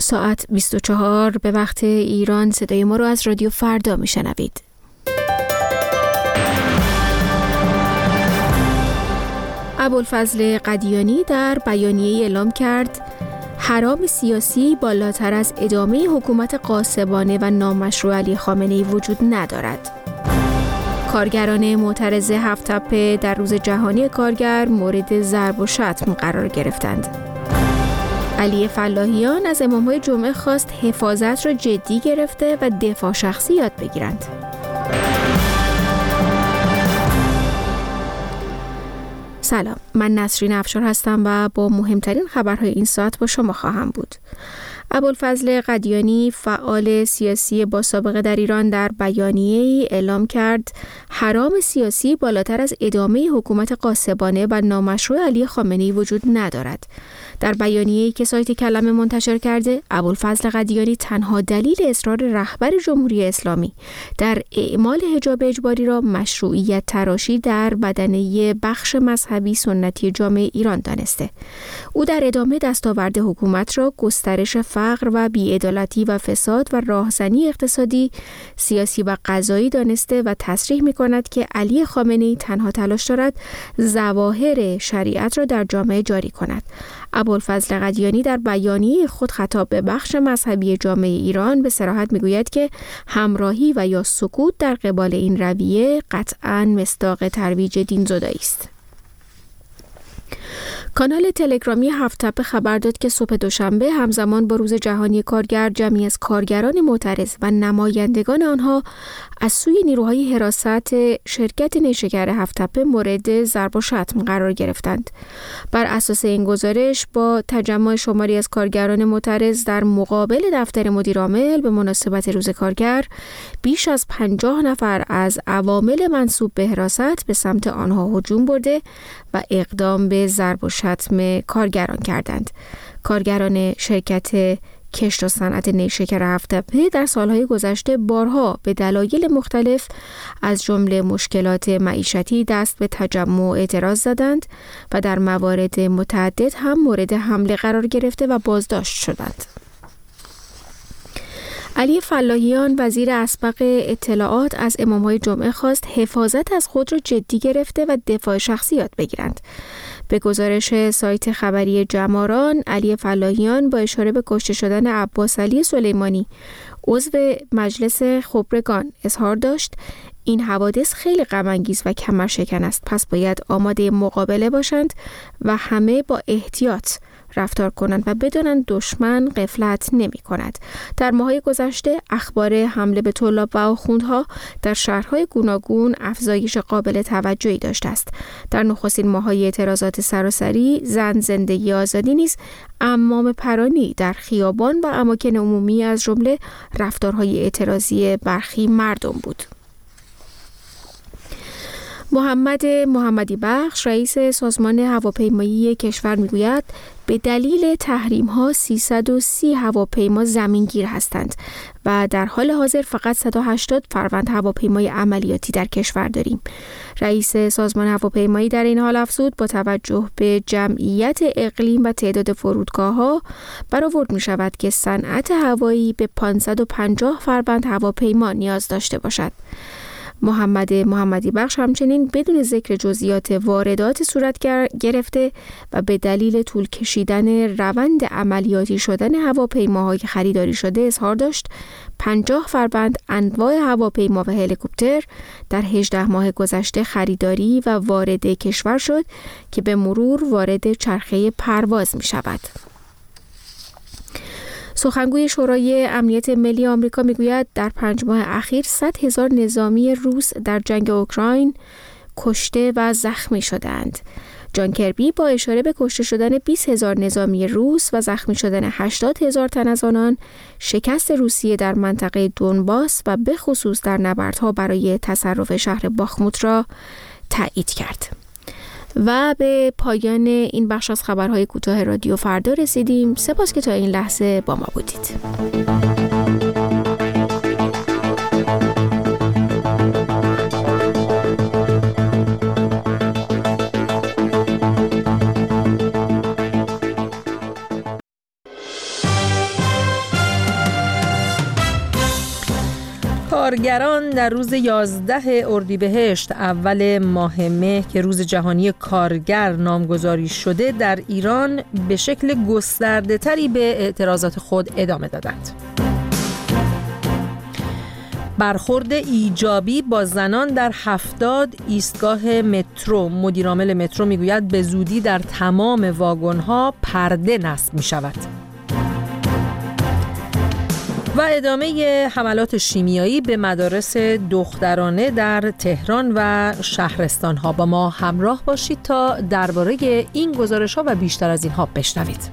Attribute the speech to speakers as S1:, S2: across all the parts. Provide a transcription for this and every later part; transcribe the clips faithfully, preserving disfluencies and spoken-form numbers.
S1: ساعت بیست و چهار به وقت ایران صدای ما رو از رادیو فردا میشنوید. ابوالفضل قدیانی در بیانیه‌ای اعلام کرد حرام سیاسی بالاتر از ادامه حکومت غاصبانه و نامشروع علی خامنه‌ای وجود ندارد. کارگران معترض هفت تپه در روز جهانی کارگر مورد ضرب و شتم قرار گرفتند. علی فلاحیان از امام‌های جمعه خواست حفاظت را جدی گرفته و دفاع شخصی یاد بگیرند. سلام، من نسرین افشار هستم و با مهمترین خبرهای این ساعت با شما خواهم بود. ابوالفضل قدیانی فعال سیاسی با سابقه در ایران در بیانیه‌ای اعلام کرد حرام سیاسی بالاتر از ادامه حکومت غاصبانه و نامشروع علی خامنه‌ای وجود ندارد. در بیانیه‌ای که سایت کلمه منتشر کرده، ابوالفضل قدیانی تنها دلیل اصرار رهبر جمهوری اسلامی در اعمال حجاب اجباری را مشروعیت تراشی در بدنه بخش مذهبی سنتی جامعه ایران دانسته. او در ادامه دستاورد حکومت را گسترش فقر و بی‌عدالتی و فساد و راهزنی اقتصادی، سیاسی و قضایی دانسته و تصریح می‌کند که علی خامنه‌ای تنها تلاش دارد ظواهر شریعت را در جامعه جاری کند. ابوالفضل قدیانی در بیانیه خود خطاب به بخش مذهبی جامعه ایران به صراحت میگوید که همراهی و یا سکوت در قبال این رویه قطعاً مصداق ترویج دینزدایی است. کانال تلگرامی هفت تپه خبر داد که صبح دوشنبه همزمان با روز جهانی کارگر جمعی از کارگران معترض و نمایندگان آنها از سوی نیروهای حراست شرکت نیشکر هفت تپه مورد ضرب و شتم قرار گرفتند. بر اساس این گزارش با تجمع شماری از کارگران معترض در مقابل دفتر مدیر عامل به مناسبت روز کارگر، بیش از پنجاه نفر از عوامل منسوب به حراست به سمت آنها هجوم برده و اقدام به ضرب و شتم کارگران کردند. کارگران شرکت کشت و صنعت نیشکر هفت تپه در سالهای گذشته بارها به دلایل مختلف از جمله مشکلات معیشتی دست به تجمع و اعتراض زدند و در موارد متعدد هم مورد حمله قرار گرفته و بازداشت شدند. علی فلاحیان وزیر اسبق اطلاعات از امام‌های جمعه خواست حفاظت از خود را جدی گرفته و دفاع شخصی یاد بگیرند. به گزارش سایت خبری جماران، علی فلاحیان با اشاره به کشته شدن عباس علی سلیمانی عضو مجلس خبرگان اظهار داشت این حوادث خیلی غم‌انگیز و کمرشکن است، پس باید آماده مقابله باشند و همه با احتیاط رفتار کنند و بدانند دشمن غفلت نمی کند. در ماه‌های گذشته اخبار حمله به طلاب و آخوندها در شهرهای گوناگون افزایش قابل توجهی داشته است. در نخستین ماه‌های اعتراضات سراسری زن زندگی آزادی نیز عمامه پرانی در خیابان و اماکن عمومی از جمله رفتارهای اعتراضی برخی مردم بود. محمد محمدی بخش رئیس سازمان هواپیمایی کشور میگوید به دلیل تحریم‌ها سیصد و سی هواپیما زمینگیر هستند و در حال حاضر فقط صد و هشتاد فروند هواپیمای عملیاتی در کشور داریم. رئیس سازمان هواپیمایی در این حال افزود با توجه به جمعیت اقلیم و تعداد فرودگاه‌ها برآورد می‌شود که صنعت هوایی به پانصد و پنجاه فروند هواپیما نیاز داشته باشد. محمد محمدی بخش همچنین بدون ذکر جزئیات واردات صورت گرفته و به دلیل طول کشیدن روند عملیاتی شدن هواپیماهای خریداری شده اظهار داشت پنجاه فروند انواع هواپیما و هلیکوپتر در هجده ماه گذشته خریداری و وارد کشور شد که به مرور وارد چرخه پرواز می شود. سخنگوی شورای امنیت ملی آمریکا میگوید در پنج ماه اخیر صد هزار نظامی روس در جنگ اوکراین کشته و زخمی شدند. جان کربی با اشاره به کشته شدن بیست هزار نظامی روس و زخمی شدن هشتاد هزار تن از آنان، شکست روسیه در منطقه دونباس و به خصوص در نبردها برای تصرف شهر باخموت را تایید کرد. و به پایان این بخش از خبرهای کوتاه رادیو فردا رسیدیم. سپاس که تا این لحظه با ما بودید.
S2: کارگران در روز یازده اردیبهشت اول ماه مه که روز جهانی کارگر نامگذاری شده در ایران به شکل گسترده تری به اعتراضات خود ادامه دادند. برخورد ایجابی با زنان در هفتاد ایستگاه مترو. مدیرعامل مترو میگوید به زودی در تمام واگن‌ها پرده نصب می شود. و ادامه حملات شیمیایی به مدارس دخترانه در تهران و شهرستان‌ها. با ما همراه باشید تا درباره این گزارش‌ها و بیشتر از اینها بشنوید.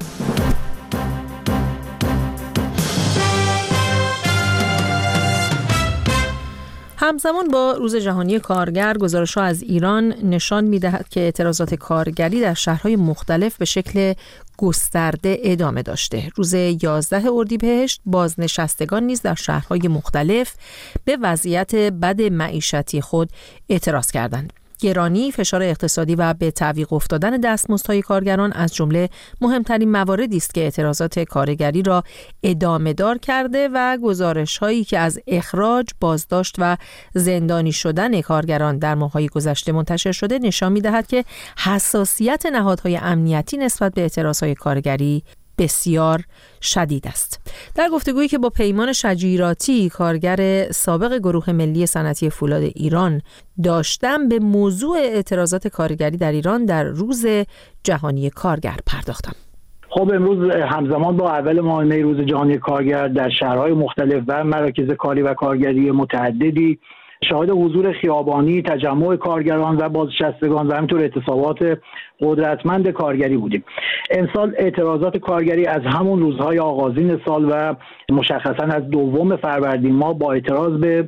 S2: همزمان با روز جهانی کارگر، گزارش‌ها از ایران نشان می‌دهد که اعتراضات کارگری در شهرهای مختلف به شکل گسترده ادامه داشته. روز یازده اردیبهشت بازنشستگان نیز در شهرهای مختلف به وضعیت بد معیشتی خود اعتراض کردند. گرانی، فشار اقتصادی و به تعویق افتادن دستمزدهای کارگران از جمله مهمترین مواردی است که اعتراضات کارگری را ادامه دار کرده و گزارش‌هایی که از اخراج، بازداشت و زندانی شدن کارگران در ماه‌های گذشته منتشر شده نشان می‌دهد که حساسیت نهادهای امنیتی نسبت به اعتراضهای کارگری بسیار شدید است. در گفتگویی که با پیمان شجیراتی، کارگر سابق گروه ملی صنعتی فولاد ایران داشتم، به موضوع اعتراضات کارگری در ایران در روز جهانی کارگر پرداختم.
S3: خب امروز همزمان با اول ماه می روز جهانی کارگر در شهرهای مختلف و مراکز کاری و کارگری متعددی شاهد حضور خیابانی، تجمع کارگران و بازنشستگان و همینطور اعتصابات قدرتمند کارگری بودیم. امسال اعتراضات کارگری از همون روزهای آغازین سال و مشخصا از دوم فروردین ماه با اعتراض به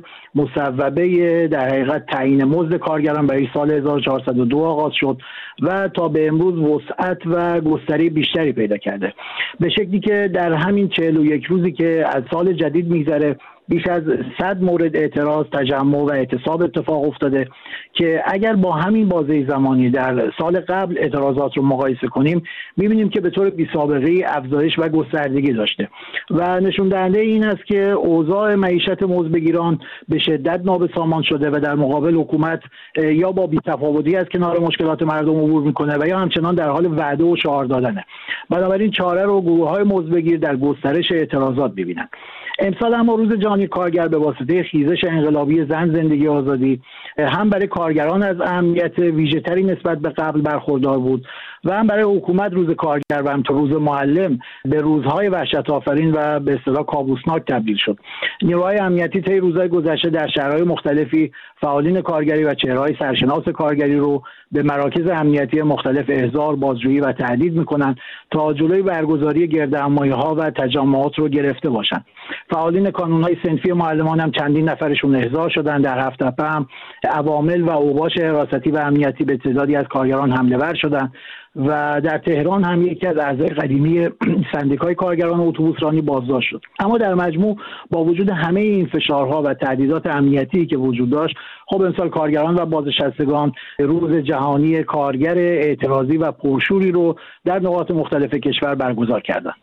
S3: مصوبه در حقیقت تعیین مزد کارگران برای سال هزار و چهارصد و دو آغاز شد و تا به امروز وسعت و گستری بیشتری پیدا کرده، به شکلی که در همین چهل و یک روزی که از سال جدید میگذره بیش از صد مورد اعتراض، تجمع و اعتصاب اتفاق افتاده که اگر با همین بازه زمانی در سال قبل اعتراضات رو مقایسه کنیم می‌بینیم که به طور بی‌سابقه‌ای افزایش و گستردگی داشته و نشون دهنده این است که اوضاع معیشت مزدبگیران به شدت نابسامان شده و در مقابل حکومت یا با بی‌تفاوتی از کنار مشکلات مردم عبور می‌کنه و یا همچنان در حال وعده و شعار دادنه. بنابراین چاره رو گروه‌های مزدبگیر در گسترش اعتراضات می‌بینن. امسال اما روز جهانی کارگر به واسطه خیزش انقلابی زن، زندگی، آزادی هم برای کارگران از اهمیت ویژه‌تری نسبت به قبل برخوردار بود و هم برای حکومت روز کارگر و همینطور روز معلم به روزهای وحشت آفرین و به اصطلاح کابوسناک تبدیل شد. نیروهای امنیتی طی روزهای گذشته در شهرهای مختلفی فعالین کارگری و چهره‌های سرشناس کارگری رو به مراکز امنیتی مختلف احضار، بازجویی و تهدید می‌کنند تا جلوی برگزاری گردهمایی‌ها و تجمعات رو گرفته باشند. فعالین کانون‌های صنفی معلمان هم چندین نفرشون احضار شدن. در هفت‌تپه هم عوامل و اوباش حراستی و امنیتی به تعدادی از کارگران حمله ور شدند و در تهران هم یکی از اعضای قدیمی سندیکای کارگران اتوبوسرانی بازداشت شد. اما در مجموع با وجود همه این فشارها و تهدیدات امنیتی که وجود داشت، خب امسال کارگران و بازنشستگان روز جهانی کارگر اعتراضی و پرشوری رو در نقاط مختلف کشور برگزار کردند.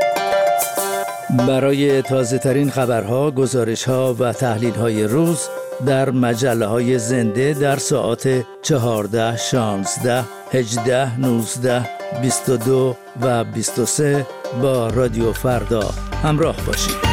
S4: برای تازه ترین خبرها، گزارشها و تحلیل های روز در مجله های زنده در ساعات چهارده، شانزده، هجده، نوزده، بیست و دو و بیست و سه با رادیو فردا همراه باشید.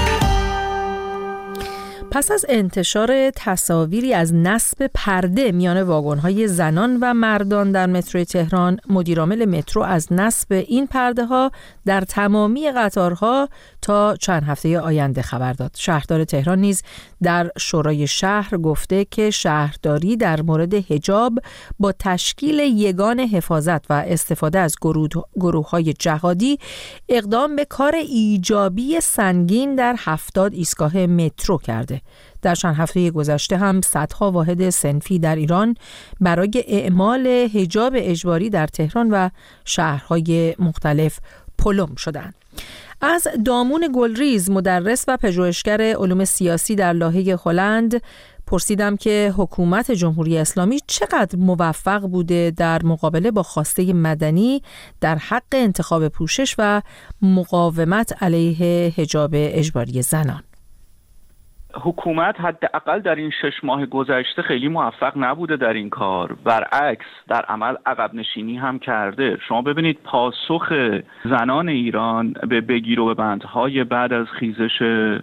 S2: پس از انتشار تصاویری از نصب پرده میان واگن‌های زنان و مردان در مترو تهران، مدیرعامل مترو از نصب این پرده‌ها در تمامی قطارها تا چند هفته آینده خبر داد. شهردار تهران نیز در شورای شهر گفته که شهرداری در مورد حجاب با تشکیل یگان حفاظت و استفاده از گروه گروه‌های جهادی اقدام به کار ایجابی سنگین در هفتاد ایستگاه مترو کرده. در چند هفته گذشته هم صدها واحد صنفی در ایران برای اعمال حجاب اجباری در تهران و شهرهای مختلف پلم شدند. از دامون گلریز، مدرس و پژوهشگر علوم سیاسی در لاهه هلند، پرسیدم که حکومت جمهوری اسلامی چقدر موفق بوده در مقابله با خواسته مدنی در حق انتخاب پوشش و مقاومت علیه حجاب اجباری زنان.
S5: حکومت حداقل در این شش ماه گذشته خیلی موفق نبوده در این کار، برعکس در عمل عقب نشینی هم کرده. شما ببینید پاسخ زنان ایران به بگیر و ببندهای بعد از خیزش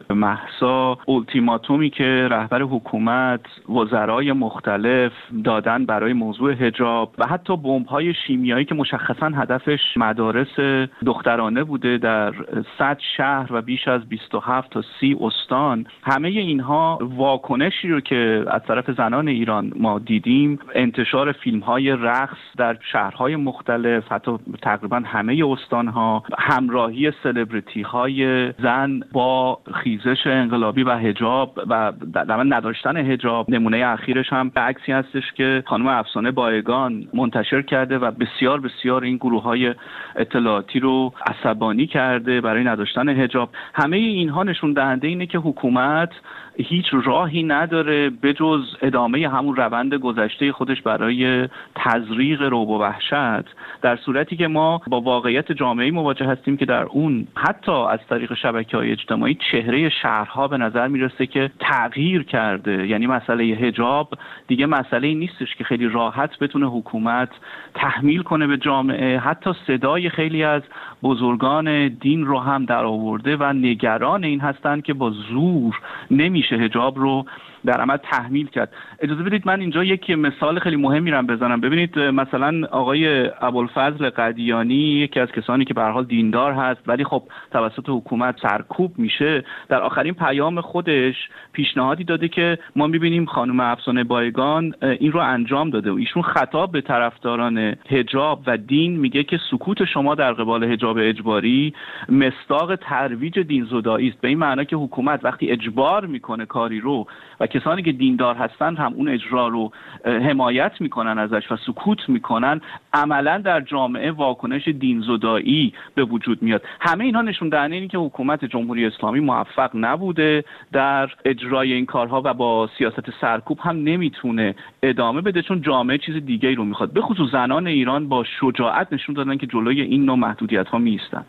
S5: مهسا، اولتیماتومی که رهبر حکومت وزرای مختلف دادن برای موضوع حجاب و حتی بمب‌های شیمیایی که مشخصاً هدفش مدارس دخترانه بوده در صد شهر و بیش از بیست و هفت تا سی استان، همه اینها واکنشی رو که از طرف زنان ایران ما دیدیم، انتشار فیلم‌های رقص در شهرهای مختلف، حتی تقریبا همه استان‌ها، همراهی سلبریتی‌های زن با خیزش انقلابی و حجاب و در نداشتن حجاب. نمونه اخیرش هم عکسی هستش که خانم افسانه بایگان منتشر کرده و بسیار بسیار این گروه‌های اطلاعاتی رو عصبانی کرده برای نداشتن حجاب. همه اینها نشون دهنده اینه که حکومت هیچ راهی نداره بجز ادامه همون روند گذشته خودش برای تزریق رعب و وحشت، در صورتی که ما با واقعیت جامعه‌ای مواجه هستیم که در اون حتی از طریق شبکه‌های اجتماعی چهره شهرها به نظر میرسه که تغییر کرده. یعنی مسئله حجاب دیگه مسئله نیستش که خیلی راحت بتونه حکومت تحمیل کنه به جامعه. حتی صدای خیلی از بزرگان دین رو هم در آورده و نگران این هستن که با زور نمیشه حجاب رو در عمل تحمیل کرد. اجازه بدید من اینجا یک مثال خیلی مهمی رو بزنم. ببینید مثلا آقای ابوالفضل قدیانی، یکی از کسانی که به هر حال دیندار هست ولی خب توسط حکومت سرکوب میشه، در آخرین پیام خودش پیشنهادی داده که ما میبینیم خانم افسانه بایگان این رو انجام داده و ایشون خطاب به طرفداران حجاب و دین میگه که سکوت شما در قبال حجاب اجباری مصداق ترویج دینزدایی است، به این معنی که حکومت وقتی اجبار میکنه کاری رو و کسانی که دیندار هستن هم اون اجرا رو حمایت میکنن ازش و سکوت میکنن، عملا در جامعه واکنش دینزدایی به وجود میاد. همه اینها نشون دهنده اینه که حکومت جمهوری اسلامی موفق نبوده در اجرای این کارها و با سیاست سرکوب هم نمیتونه ادامه بده، چون جامعه چیز دیگه‌ای رو میخواد. به خصوص زنان ایران با شجاعت نشون دادن که جلوی این نوع محدودیت‌ها میایستن.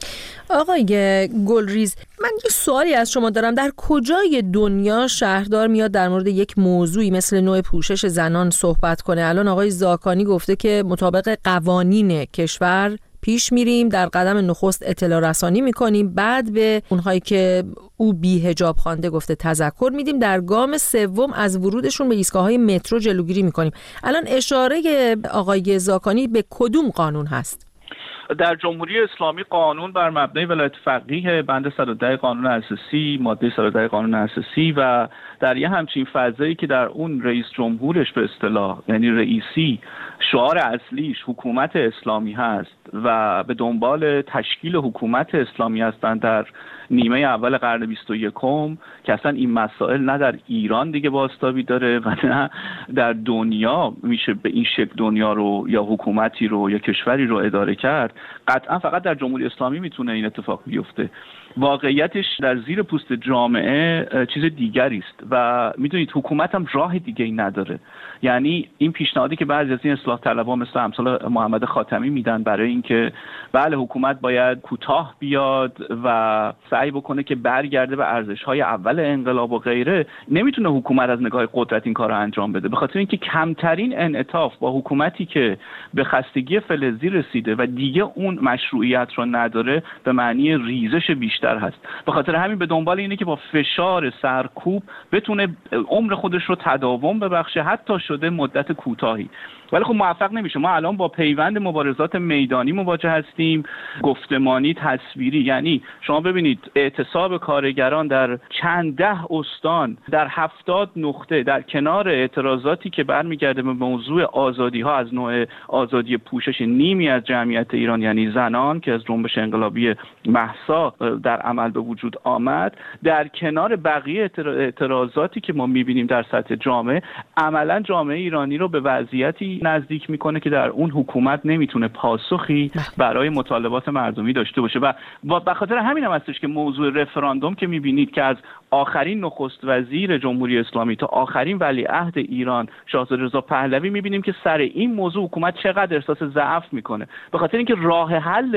S2: آقای گلریز، من یه سوالی از شما دارم. در کجای دنیا شهردار میاد در مورد یک موضوعی مثل نوع پوشش زنان صحبت کنه؟ الان آقای زاکانی گفته که مطابق قوانین کشور پیش میریم، در قدم نخست اطلاع رسانی میکنیم، بعد به اونهایی که او بی حجاب خوانده گفته تذکر میدیم، در گام سوم از ورودشون به ایستگاه‌های مترو جلوگیری میکنیم. الان اشاره آقای زاکانی به کدوم قانون هست؟
S5: در جمهوری اسلامی قانون بر مبنای ولایت فقیه، بند صد و ده قانون اساسی، ماده صد و ده قانون اساسی، و در یه همچین فضایی که در اون رئیس جمهورش به اصطلاح یعنی رئیسی شعار اصلیش حکومت اسلامی هست و به دنبال تشکیل حکومت اسلامی هستند در نیمه اول قرن بیست و یکم، که اصلا این مسائل نه در ایران دیگه بازتابی داره و نه در دنیا میشه به این شکل دنیا رو یا حکومتی رو یا کشوری رو اداره کرد، قطعا فقط در جمهوری اسلامی میتونه این اتفاق بیفته. واقعیتش در زیر پوست جامعه چیز دیگری است و میدونید حکومت هم راه دیگه ای نداره. یعنی این پیشنهادی که بعضی از این اصلاح طلبها مثل امثال محمد خاتمی میدن برای اینکه بله حکومت باید کوتاه بیاد و سعی بکنه که برگرده به ارزش‌های اول انقلاب و غیره، نمیتونه حکومت از نگاه قدرت این کارو انجام بده، به خاطر اینکه کمترین انعطاف با حکومتی که به خستگی فلزی رسیده و دیگه اون مشروعیت رو نداره به معنی ریزش بیشتر هست. به خاطر همین به دنبال اینه که با فشار سرکوب بتونه عمر خودش رو تداوم ببخشه، حتی شده مدت کوتاهی، ولی خب موفق نمیشه. ما الان با پیوند مبارزات میدانی مواجه هستیم، گفتمانی، تصویری. یعنی شما ببینید اعتصاب کارگران در چند ده استان در هفتاد نقطه، در کنار اعتراضاتی که برمیگرده به موضوع آزادی ها از نوع آزادی پوشش نیمی از جمعیت ایران یعنی زنان که از جنبش انقلابی مهسا در عمل به وجود آمد، در کنار بقیه اعتراضاتی که ما میبینیم در سطح جامعه، عملا جامعه ایرانی رو به وضعیتی نزدیک میکنه که در اون حکومت نمیتونه پاسخی برای مطالبات مردمی داشته باشه. و به خاطر همین هم هستش که موضوع رفراندوم که میبینید که از آخرین نخست وزیر جمهوری اسلامی تا آخرین ولیعهد ایران شاهزاده رضا پهلوی میبینیم که سر این موضوع حکومت چقدر احساس ضعف میکنه، به خاطر اینکه راه حل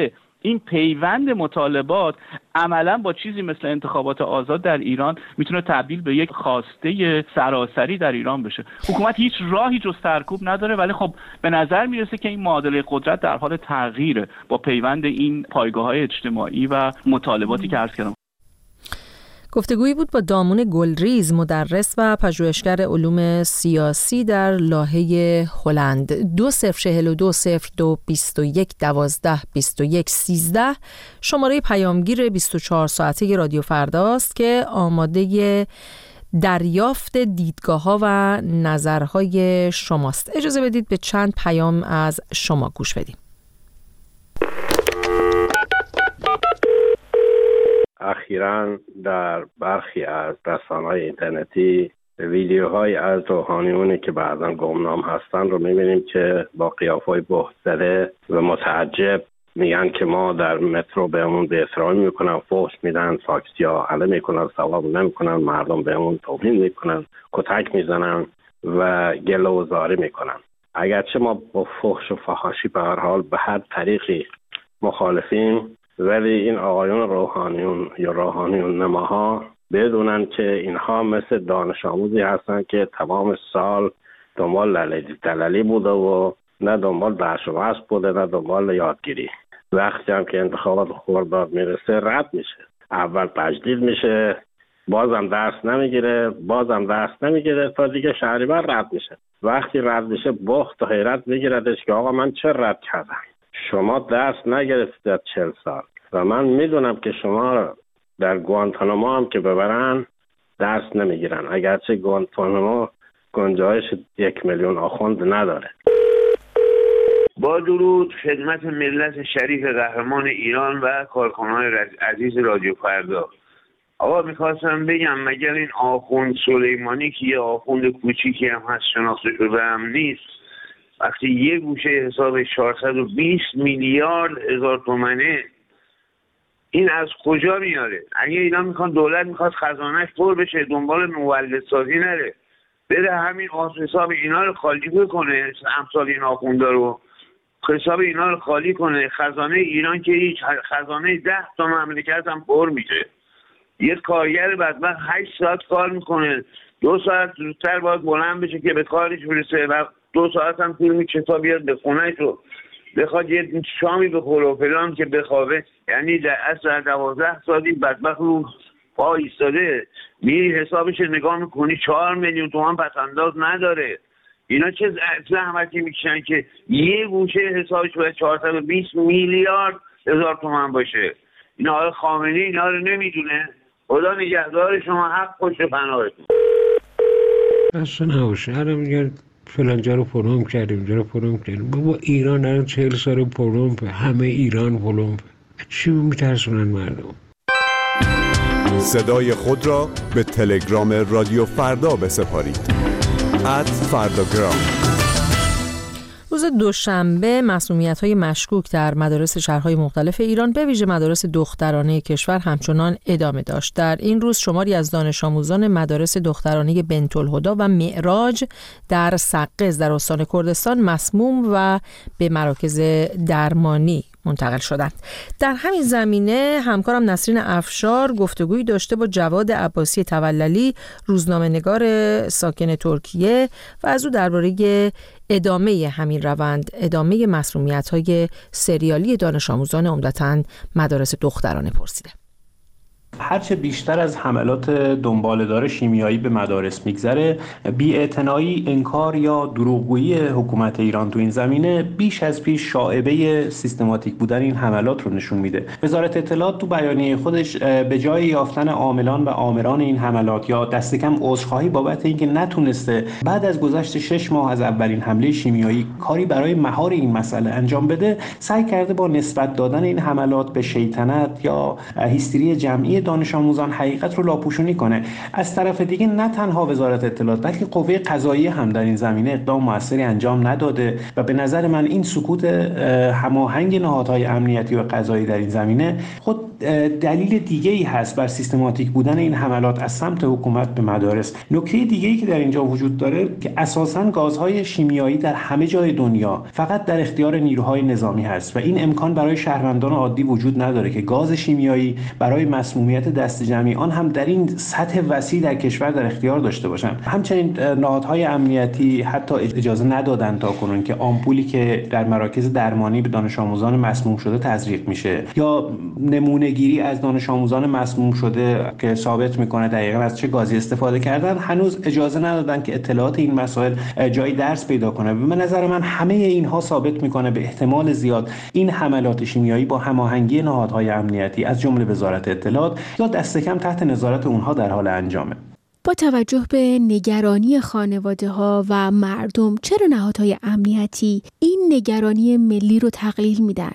S5: این پیوند مطالبات عملا با چیزی مثل انتخابات آزاد در ایران میتونه تبدیل به یک خواسته سراسری در ایران بشه. حکومت هیچ راهی جز سرکوب نداره، ولی خب به نظر میرسه که این معادله قدرت در حال تغییره با پیوند این پایگاه‌های اجتماعی و مطالباتی که عرض کردم.
S2: گفتگویی بود با دامون گلریز، مدرس و پژوهشگر علوم سیاسی در لاهه هلند. دو صفر چهل و دو صفر دو بیست و یک دوازده بیست و یک سیزده شماره پیامگیر بیست و چهار ساعته رادیو فرداست که آماده دریافت دیدگاه‌ها و نظرهای شماست. اجازه بدید به چند پیام از شما گوش بدیم.
S6: اخیراً در برخی از رسانه‌های اینترنتی ویدیوهای از روحانیونی که بعضاً گمنام هستن رو می‌بینیم که با قیافه‌های بهت‌زده و متعجب میگن که ما در مترو بهمون به احترامی میکنن، فحش میدن، تاکسی‌ها حمله میکنن، سوار نمیکنن، مردم بهمون توهین میکنن، کتک میزنن و گله و زاری میکنن. اگرچه ما با فحش و فحاشی به هر حال به هر طریقی مخالفیم، ولی این آقایون روحانیون یا روحانیون نماها بدونن که اینها مثل دانش آموزی هستن که تمام سال دنبال دلالی بوده و نه دنبال درس و بحث بوده نه دنبال یادگیری. وقتی هم که انتخابات خرداد میرسه رد میشه، اول تجدید میشه، بازم درس نمیگیره، بازم درس نمیگیره تا دیگه شهریور رد میشه. وقتی رد میشه بخت و حیرت میگیردش که آقا من چه رد کردم؟ شما درس نگرفتید از چهل سال و من میدونم که شما در گوانتانامو هم که ببرن درس نمیگیرن، اگرچه گوانتانامو گنجایش یک میلیون آخوند نداره.
S7: با درود خدمت ملت شریف قهرمان ایران و کارکنان عزیز رادیو فردا. آقا میخواستم بگم مگر این آخوند سلیمانی که یه آخوند کوچیکی هم هست شناخته شده هم نیست، وقتی یه گوشه حساب چهارصد و بیست میلیارد هزار تومنه، این از کجا میاره؟ اگه اینا میخوان دولت میخواد خزانهش پر بشه دنبال مولدسازی نره، بده همین حساب اینا رو خالی بکنه، امثال این آخوندا رو حساب اینا رو خالی کنه. خزانه ایران که هیچ، خزانه ده تا مملکت هم پر میشه. یه کارگر بدبخت هشت ساعت کار میکنه، دو ساعت زودتر باید بلند بشه که به کارش برسه و دو ساعت هم طول میکشه تا بیاد به خونه‌ش رو بخواد یه شامی بخوره و فلان که بخوابه. یعنی در اصل دوازده ساعتی بدبخت رو پا ایستاده، میری حسابش نگاه میکنی چهار میلیون تومان پسنداز نداره. اینا چه زحمتی میکشن که یه گوشه حسابش باید چهارصد و بیست میلیارد هزار تومان باشه. اینا آقای خامنه‌ای اینا رو نمیدونه. خدا نگهدار شما، حق پشت پناهتون.
S8: اصلا نباشه هرم میگن فلان جا رو پروم کردیم اینجا رو پروم کردیم. بابا ایران الان چهل سال پرومپه، همه ایران پرومپه. چی میترسونن مردم؟
S9: صدای خود را به تلگرام رادیو فردا بسپارید. ات فرداگرام.
S2: روز دوشنبه مسمومیت‌های مشکوک در مدارس شهرهای مختلف ایران به ویژه مدارس دخترانه کشور همچنان ادامه داشت. در این روز شماری از دانش آموزان مدارس دخترانه بنت‌الهدی و معراج در سقز در استان کردستان مسموم و به مراکز درمانی منتقل شدند. در همین زمینه همکارم نسرین افشار گفتگویی داشته با جواد عباسی توللی، روزنامه‌نگار ساکن ترکیه، و از او درباره ادامه همین روند، ادامه مسمومیت‌های سریالی دانش آموزان عمدتاً مدارس دخترانه پرسیده.
S10: هرچه بیشتر از حملات دنباله‌دار شیمیایی به مدارس میگذره، بی‌اعتنایی، انکار یا دروغگویی حکومت ایران تو این زمینه بیش از پیش شائبه سیستماتیک بودن این حملات رو نشون میده. وزارت اطلاعات تو بیانیه خودش به جای یافتن عاملان و آمران این حملات یا دست کم عذرخواهی بابت اینکه نتونسته بعد از گذشت شش ماه از اولین حمله شیمیایی کاری برای مهار این مسئله انجام بده، سعی کرده با نسبت دادن این حملات به شیطنت یا هیستری جمعی دانش آموزان حقیقت رو لاپوشونی کنه. از طرف دیگه نه تنها وزارت اطلاعات بلکه قوه قضاییه هم در این زمینه اقدام موثری انجام نداده و به نظر من این سکوت هماهنگ نهادهای امنیتی و قضایی در این زمینه خود دلیل دیگه‌ای هست بر سیستماتیک بودن این حملات از سمت حکومت به مدارس. نکته دیگه‌ای که در اینجا وجود داره که اساساً گازهای شیمیایی در همه جای دنیا فقط در اختیار نیروهای نظامی هست و این امکان برای شهروندان عادی وجود نداره که گاز شیمیایی برای مسمومیت دست جمعی آن هم در این سطح وسیع در کشور در اختیار داشته باشند. همچنین نهادهای امنیتی حتی اجازه ندادن تا کنون که آمپولی که در مراکز درمانی به دانش آموزان مسموم شده تزریق میشه یا نمونه گیری از دانش آموزان مسموم شده که ثابت میکنه دقیقاً از چه گازی استفاده کردن، هنوز اجازه ندادن که اطلاعات این مسائل جای درس پیدا کنه. به نظر من همه اینها ثابت میکنه به احتمال زیاد این حملات شیمیایی با هماهنگی نهادهای امنیتی از جمله وزارت اطلاعات یا دست کم تحت نظارت اونها در حال انجامه.
S1: با توجه به نگرانی خانواده‌ها و مردم، چرا نهادهای امنیتی این نگرانی ملی رو تقلیل میدن؟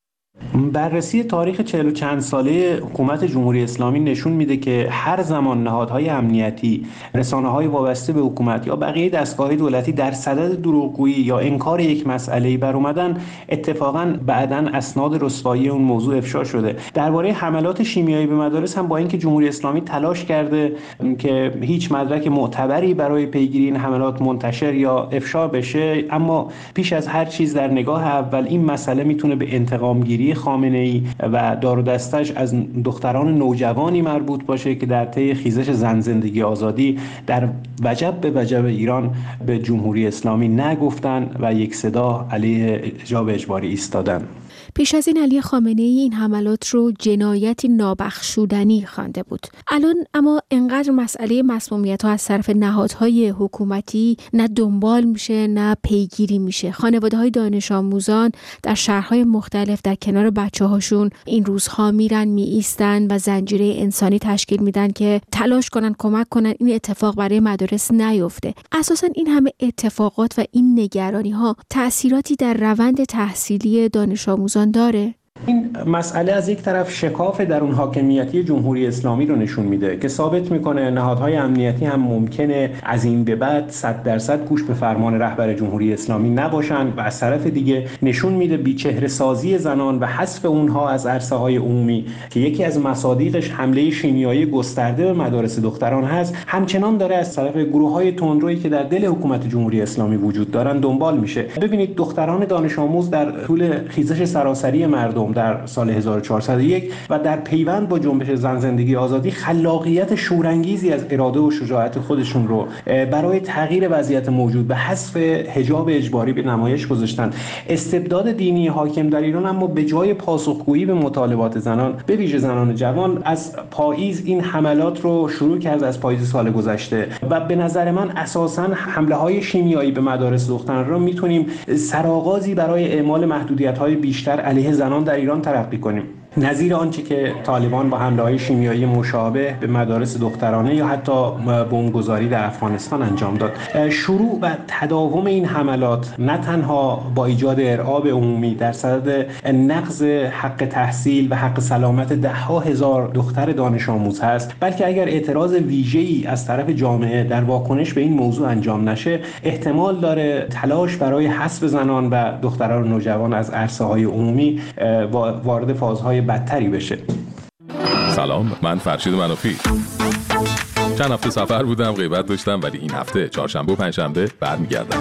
S10: بررسی تاریخ چهل و چند ساله حکومت جمهوری اسلامی نشون میده که هر زمان نهادهای امنیتی، رسانه‌های وابسته به حکومت یا بقیه دستگاه‌های دولتی در صدد دروغگویی یا انکار یک مسئله‌ای بر اومدن، اتفاقاً بعداً اسناد رسوایی اون موضوع افشا شده. درباره حملات شیمیایی به مدارس هم با اینکه جمهوری اسلامی تلاش کرده که هیچ مدرک معتبری برای پیگیری این حملات منتشر یا افشا بشه، اما پیش از هر چیز در نگاه اول این مسئله میتونه به انتقام گیری خامنه‌ای و دار و دستش از دختران نوجوانی مربوط باشه که در طی خیزش زن زندگی آزادی در وجب به وجب ایران به جمهوری اسلامی نگفتن و یک صدا علیه حجاب اجباری ایستادن.
S1: پیش از این علی خامنه‌ای این حملات رو جنایتی نابخشودنی خوانده بود. الان اما انقدر مسئله مسمومیت‌ها از طرف نهادهای حکومتی نه دنبال میشه نه پیگیری میشه. خانواده‌های دانش آموزان در شهرهای مختلف در کنار بچه‌هاشون این روزها میرن می ایستن و زنجیره انسانی تشکیل میدن که تلاش کنن کمک کنن این اتفاق برای مدارس نیفته. اساساً این همه اتفاقات و این نگرانی‌ها تأثیراتی در روند تحصیلی دانش آموزان داره؟
S10: این مسئله از یک طرف شکاف در اون حاکمیتی جمهوری اسلامی رو نشون میده که ثابت میکنه نهادهای امنیتی هم ممکنه از این به بعد صد درصد گوش به فرمان رهبر جمهوری اسلامی نباشن و از طرف دیگه نشون میده بیچهره سازی زنان و حذف اونها از عرصه‌های عمومی که یکی از مصادیقش حمله شیمیایی گسترده به مدارس دختران هست، همچنان داره از طرف گروه‌های تندرویی که در دل حکومت جمهوری اسلامی وجود دارن دنبال میشه. ببینید دختران دانش آموز در طول خیزش سراسری مردم در سال هزار و چهارصد و یک و در پیوند با جنبش زن زندگی آزادی خلاقیت شورانگیزی از اراده و شجاعت خودشون رو برای تغییر وضعیت موجود به حذف حجاب اجباری به نمایش گذاشتن. استبداد دینی حاکم در ایران اما به جای پاسخگویی به مطالبات زنان، به ویژه زنان جوان، از پاییز این حملات رو شروع کرد از پاییز سال گذشته و به نظر من اساساً حمله‌های شیمیایی به مدارس دختران رو میتونیم سرآغازی برای اعمال محدودیت‌های بیشتر علیه زنان در ایران ترقی کنیم، نظیر آنچه که طالبان با حمله‌های شیمیایی مشابه به مدارس دخترانه یا حتی بمبگذاری در افغانستان انجام داد. شروع و تداوم این حملات نه تنها با ایجاد ارعاب عمومی در صدد نقض حق تحصیل و حق سلامت ده ها هزار دختر دانش آموز هست، بلکه اگر اعتراض ویژه‌ای از طرف جامعه در واکنش به این موضوع انجام نشه، احتمال داره تلاش برای حذف زنان و دختران نوجوان از عرصه‌های عمومی وارد فازهای بدتری بشه.
S11: سلام، من فرشید منافی. چند هفته سفر بودم، غیبت داشتم، ولی این هفته چهارشنبه و پنجشنبه برمیگردم.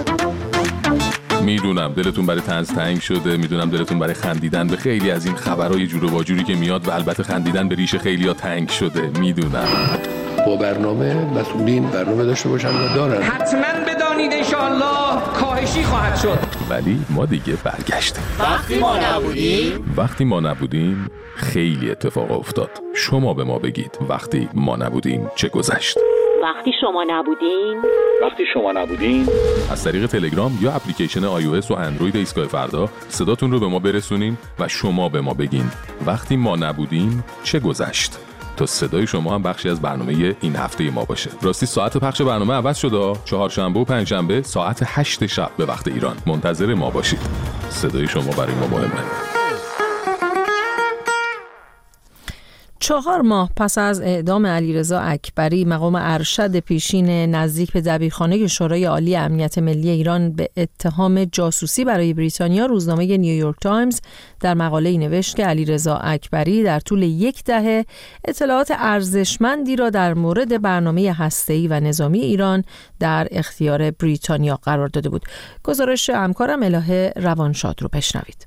S11: میدونم دلتون برای طنز تنگ شده، میدونم دلتون برای خندیدن به خیلی از این خبرهای جور و واجوری که میاد و البته خندیدن به ریش خیلی‌ها تنگ شده، میدونم.
S12: با برنامه مسئولین برنامه داشته باشن و دارن.
S13: حتما بدانید انشاءالله کاهشی خواهد شد.
S11: ولی ما دیگه برگشتیم.
S13: وقتی ما نبودیم
S11: وقتی ما نبودیم خیلی اتفاق افتاد. شما به ما بگید وقتی ما نبودیم چه گذشت؟
S14: وقتی شما نبودین
S11: وقتی شما نبودین از طریق تلگرام یا اپلیکیشن آی او اس و اندروید ایستگاه فردا صداتون رو به ما برسونین و شما به ما بگین وقتی ما نبودیم چه گذشت، تا صدای شما هم بخشی از برنامه این هفته ما باشه. راستی ساعت پخش برنامه عوض شده، چهارشنبه و پنجشنبه ساعت هشت شب به وقت ایران. منتظر ما باشید. صدای شما برای ما مهمه.
S2: چهار ماه پس از اعدام علیرضا اکبری، مقام ارشد پیشین نزدیک به دبیرخانه شورای عالی امنیت ملی ایران به اتهام جاسوسی برای بریتانیا، روزنامه نیویورک تایمز در مقاله‌ای نوشت که علیرضا اکبری در طول یک دهه اطلاعات ارزشمندی را در مورد برنامه هسته‌ای و نظامی ایران در اختیار بریتانیا قرار داده بود. گزارش همکارم الهه روانشاد رو بشنوید.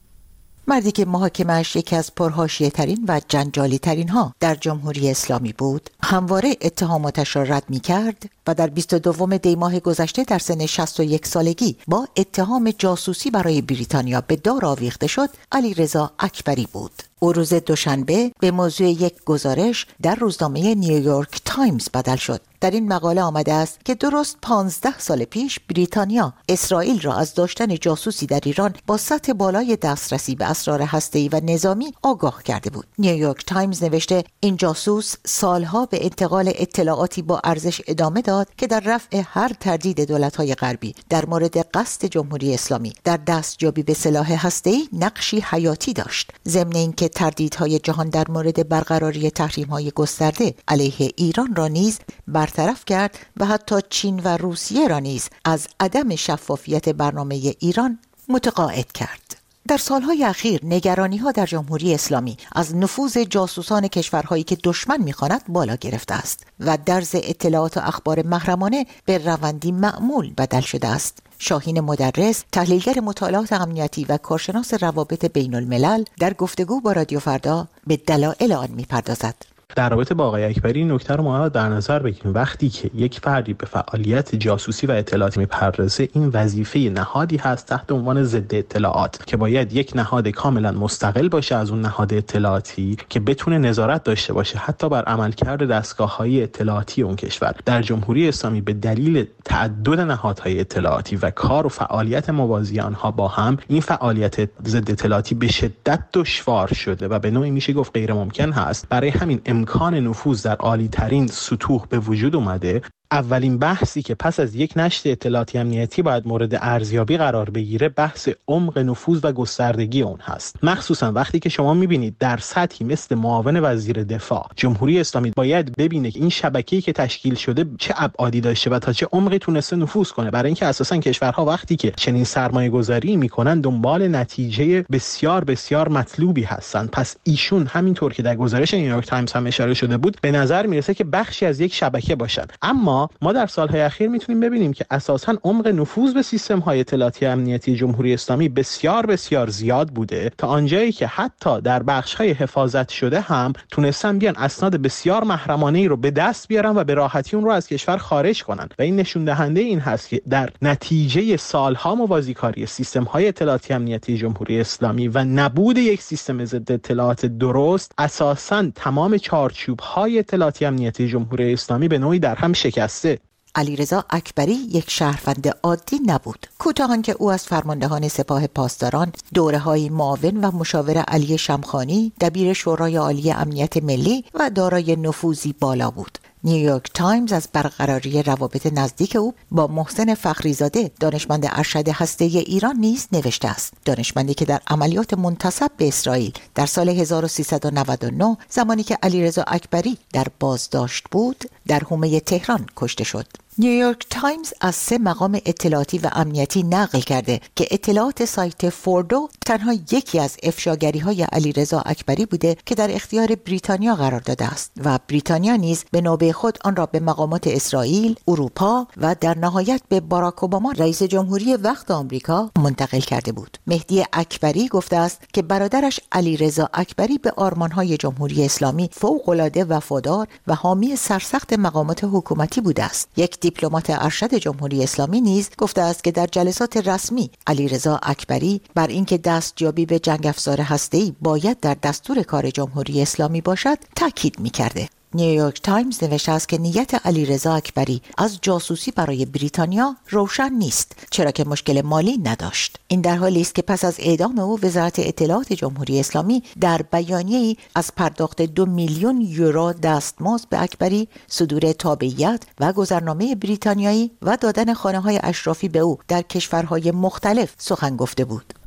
S15: مردی که محاکمه‌اش یکی از پرحاشیه ترین و جنجالی ترین ها در جمهوری اسلامی بود، همواره اتهاماتش را رد می کرد و در بیست و دوم دی ماه گذشته در سن شصت و یک سالگی با اتهام جاسوسی برای بریتانیا به دار آویخته شد، علیرضا اکبری بود. او روز دوشنبه به موضوع یک گزارش در روزنامه نیویورک تایمز بدل شد. در این مقاله آمده است که درست پانزده سال پیش بریتانیا اسرائیل را از داشتن جاسوسی در ایران با سطح بالای دسترسی به اسرار هسته‌ای و نظامی آگاه کرده بود. نیویورک تایمز نوشته این جاسوس سالها به انتقال اطلاعاتی با ارزش ادامه داد که در رفع هر تردید دولت‌های غربی در مورد قصد جمهوری اسلامی در دستیابی به سلاح هسته‌ای نقشی حیاتی داشت. ضمن اینکه تردیدهای جهان در مورد برقراری تحریم‌های گسترده علیه ایران را نیز برطرف کرد و حتی چین و روسیه را نیز از عدم شفافیت برنامه ایران متقاعد کرد. در سالهای اخیر نگرانی‌ها در جمهوری اسلامی از نفوذ جاسوسان کشورهایی که دشمن می‌خواند بالا گرفته است و درز اطلاعات و اخبار محرمانه به روندی معمول بدل شده است. شاهین مدرس، تحلیلگر مطالعات امنیتی و کارشناس روابط بین الملل، در گفتگو با رادیو فردا به دلایل آن می‌پردازد.
S10: در رابطه با آقای اکبری نکته رو ما در نظر بگیریم. وقتی که یک فردی به فعالیت جاسوسی و اطلاعاتی میپردازه، این وظیفه نهادی هست تحت عنوان ضد اطلاعات که باید یک نهاد کاملا مستقل باشه از اون نهاد اطلاعاتی که بتونه نظارت داشته باشه حتی بر عملکرد دستگاه‌های اطلاعاتی اون کشور. در جمهوری اسلامی به دلیل تعدد نهادهای اطلاعاتی و کار و فعالیت موازی آنها با هم، این فعالیت ضد اطلاعاتی به شدت دشوار شده و به نوعی میشه گفت غیر ممکن هست. برای همین امکان نفوذ در عالی ترین سطوح به وجود اومده. اولین بحثی که پس از یک نشر اطلاعاتی امنیتی باید مورد ارزیابی قرار بگیره، بحث عمق نفوذ و گستردگی اون هست. مخصوصا وقتی که شما میبینید در سطحی مثل معاون وزیر دفاع جمهوری اسلامی باید ببینه که این شبکه‌ای که تشکیل شده چه ابعادی داشته و تا چه عمقی تونسته نفوذ کنه، برای اینکه اساسا کشورها وقتی که چنین سرمایه‌گذاری میکنن دنبال نتیجه بسیار بسیار مطلوبی هستن. پس ایشون همینطور که در گزارش نیویورک تایمز هم اشاره شده بود، به نظر میرسه که بخشی از یک شبکه باشن. اما ما در سالهای اخیر میتونیم ببینیم که اساساً عمق نفوذ به سیستم‌های اطلاعاتی امنیتی جمهوری اسلامی بسیار بسیار زیاد بوده، تا آنجایی که حتی در بخش‌های حفاظت شده هم تونستن بیان اسناد بسیار محرمانه‌ای رو به دست بیارن و به راحتی اون رو از کشور خارج کنن. و این نشون دهنده این هست که در نتیجه سالها موازیکاری سیستم‌های اطلاعاتی امنیتی جمهوری اسلامی و نبود یک سیستم ضد اطلاعات درست، اساساً تمام چارچوب‌های اطلاعاتی امنیتی جمهوری اسلامی به نوعی در هم شکست.
S15: علیرضا اکبری یک شهروند عادی نبود. کوتاهان که او از فرماندهان سپاه پاسداران، دوره‌های معاون و مشاور علی شمخانی، دبیر شورای عالی امنیت ملی و دارای نفوذی بالا بود. نیویورک تایمز از برقراری روابط نزدیک او با محسن فخریزاده، دانشمند ارشد هسته‌ای ایران نیز نوشته است. دانشمندی که در عملیات منتسب به اسرائیل در سال هزار و سیصد و نود و نه، زمانی که علیرضا اکبری در بازداشت بود، در حومه تهران کشته شد. نیویورک تایمز از سه مقام اطلاعاتی و امنیتی نقل کرده که اطلاعات سایت فوردو تنها یکی از افشاگری‌های علیرضا اکبری بوده که در اختیار بریتانیا قرار داده است و بریتانیا نیز به نوبه خود آن را به مقامات اسرائیل، اروپا و در نهایت به باراک اوباما رئیس جمهوری وقت آمریکا منتقل کرده بود. مهدی اکبری گفته است که برادرش علیرضا اکبری به آرمان‌های جمهوری اسلامی فوق‌العاده وفادار و حامی سرسخت مقامات حکومتی بوده است. یک دیپلمات ارشد جمهوری اسلامی نیز گفته است که در جلسات رسمی علیرضا اکبری بر اینکه دستیابی به جنگ افزار هسته‌ای باید در دستور کار جمهوری اسلامی باشد تاکید می‌کرده. نیویورک تایمز نوشته است که نیت علیرضا اکبری از جاسوسی برای بریتانیا روشن نیست، چرا که مشکل مالی نداشت. این در حالی است که پس از اعدام او وزارت اطلاعات جمهوری اسلامی در بیانیه‌ای از پرداخت دو میلیون یورو دستمزد به اکبری، صدور تابعیت و گذرنامه بریتانیایی و دادن خانه‌های اشرافی به او در کشورهای مختلف سخن گفته بود.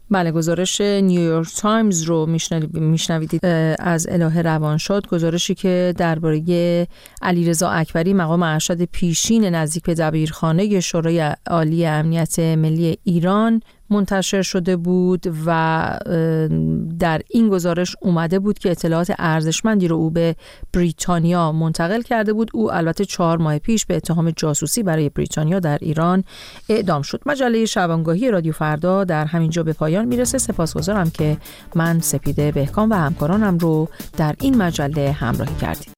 S2: بله، گزارش نیویورک تایمز رو میشنوید از الهه روانشاد، گزارشی که درباره علیرضا اکبری مقام ارشد پیشین نزدیک به دبیرخانه شورای عالی امنیت ملی ایران منتشر شده بود و در این گزارش اومده بود که اطلاعات ارزشمندی رو او به بریتانیا منتقل کرده بود. او البته چهار ماه پیش به اتهام جاسوسی برای بریتانیا در ایران اعدام شد. مجله شبانگاهی رادیو فردا در همینجا به پایان میرسه. سپاسگزارم که من سپیده بهکام و همکارانم رو در این مجله همراهی کردید.